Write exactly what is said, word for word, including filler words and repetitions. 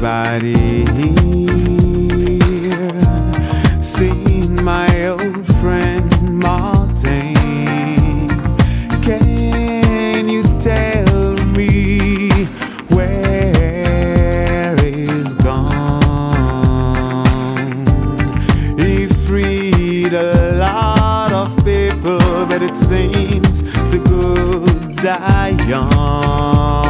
anybody here seen my old friend Martin? Can you tell me where he's gone? He freed a lot of people, but it seems the good die young.